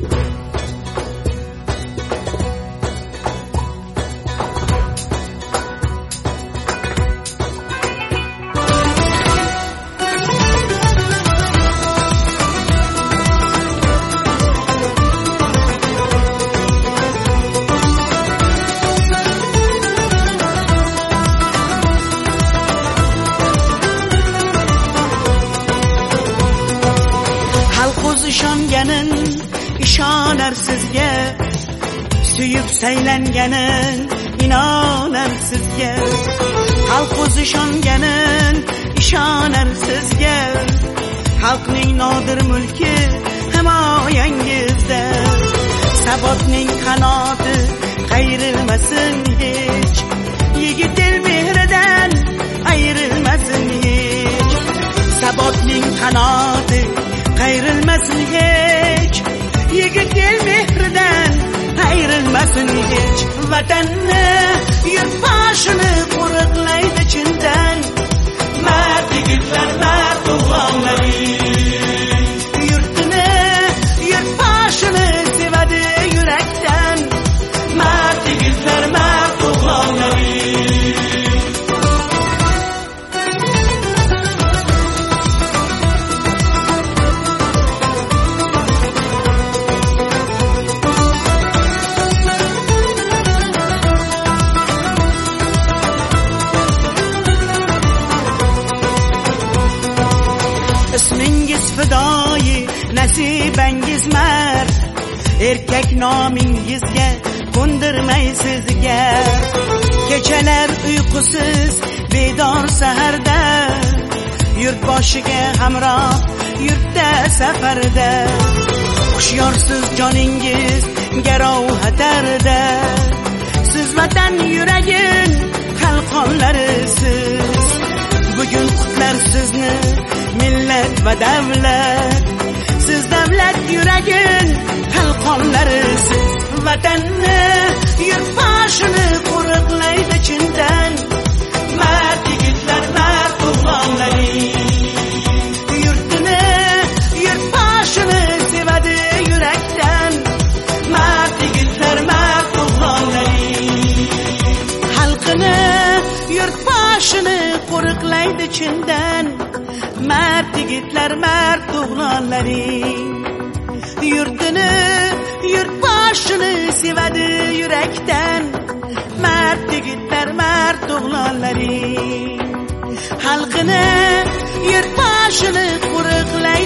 ishonar sizga, suyib saylanganin inonar sizga. Xalq o'z ishonganin ishonar sizga, xalqning nodir mulki himoyangizda. Sabotning qanoti qayrilmasin hech, yigit el mehridan ayrilmasin hech. Sabotning qanoti qayrilmasin hech, yigit el mehridan ayrilmasin hech. Vatanni yurt boshini qo'riqlaydi chindan mard yigitlar, mard o'g'lonlaring. Yurtini, yurt boshini sevadi yurakdan mard yigitlar, mard o'g'lonlaring. Ismingiz fidoyi, nasibangiz mard, erkak nomingizga qo'ndirmay sizga. Kechalar uyqusiz, bedor saharda, yurt boshiga hamroh, yurtda safarda. Hushyorsiz joningiz garov xatarda, siz vatan yuragin qalqonlarisiz. Bugun qutlar sizni millat va davlat, siz davlat yuragin qalqonlarisiz. Vatanni, yurt boshini qo'riqlaydi chindan mard yigitlar, mard o'g'lonlaring. Yurtini, yurt boshini sevadi yurakdan mard yigitlar, mard o'g'lonlaring. Xalqini, yurt boshini qo'riqlaydi chindan mard yigitlar, mard o'g'lonlaring. Yurtini, yurt boshini sevadi yurakdan mard yigitlar, mard o'g'lonlaring. Xalqini, yurt boshini qo'riqlaydi